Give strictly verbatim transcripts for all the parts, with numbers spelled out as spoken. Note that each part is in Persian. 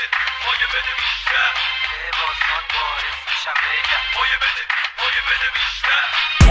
بده مایه بده بیشتر لباسات باعث میشم بگم مایه بده مایه بده بیشتر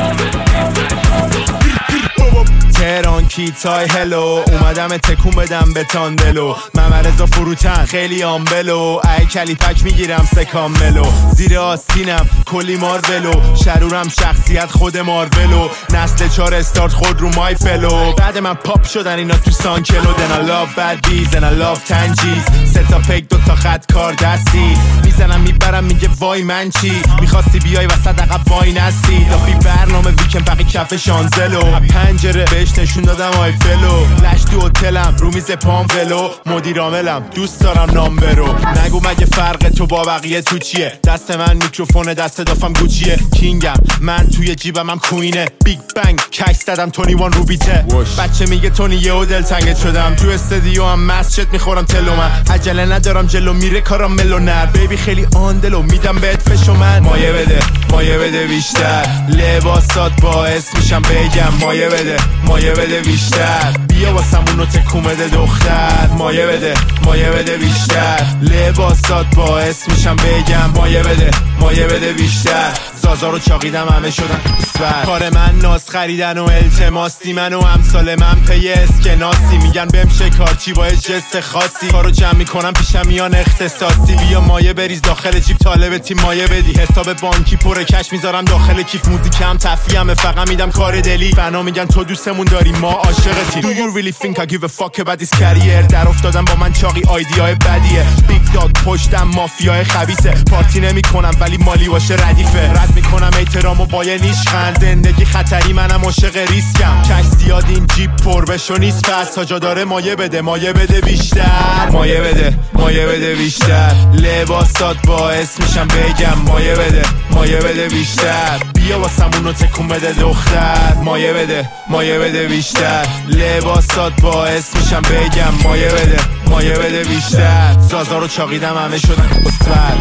تهران کیتای هلو اومدم تکون بدم به تاندلو ممرزا فروتن خیلی آمبلو ای کلیپک میگیرم سکام ملو زیر آستینم کلی مارولو شرورم شخصیت خود مارولو نسل چار استارت خود رو مای فلو بعد من پاپ شدن اینا تو سانکلو دن I love bad bees and I love تنجیز سه تا پک دو تا خط کار دستی میزنم میبرم میگه وای من چی میخواستی بیای وسط عقب وای نستی دافی برنامه ویکند بقی کف شانزلو پنجره بهش نشون دادم آیفلو لش تو هتلم رو میز پام ولو مدیر عاملم دوست دارم نام برو نگو مگه فرق تو با بقیه تو چیه دست من میکروفونه دست دافم گوچیه کینگم من توی جیبم هم کوینه بیگ بنگ کش زدم تونی وان رو بیته بچه میگه تونی یهو دلتنگت شدم تو استدیو هم مسجد میخورم تلو من عجله ندارم جلو میره کارم ملو نر بیبی خیلی آندلو میدم بهت فشو من مایه بده مایه بده بیشتر لباسات باعث میشم بگم مایه بده مایه بده بیشتر بیا واسمونو تکون بده دختر مایه بده مایه بده بیشتر لباسات باعث میشم بگم مایه بده مایه بده بیشتر زازا رو چاقیدم همه شدن اسفر کار من ناز خریدن و التماسی من و امثال من پی اسکناسی میگن بهم شکارچی با جست خاصی کارو جمع میکنم پیشم میان اختصاصی بیا مایه بریز داخل جیب طالب تیم مایه بدی حساب بانکی پر کش میذارم داخل کیف موزیکم تفریحمه فقط میدم کار دلی فنا میگن تو دوستمون داری ما عاشقتی Do you really think I give a fuck about this career در افتادم با من چاقی آیدیای بدیه بیگ داگ پشتم مافیای خبیثه پارتی نمیکنم ولی مالی باشه ردیفه رد میکنم احترامو با یه نیشخند زندگی خطری منم عاشق ریسکم کش زیاد این جیب پر بشو نیست پس تا جا داره مایه بده مایه بده بیشتر مایه بده مایه بده بیشتر لباسات باعث میشم بگم مایه بده مایه بده بیشتر بیا واسمونو تکون بده دختر مایه بده مایه بده بیشتر لباسات باعث میشم بگم مایه بده مایه بده بیشتر زازا رو چاقیدم همه شدن اسفر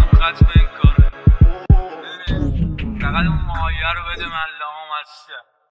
فقط اون مایه رو بده من لام هستم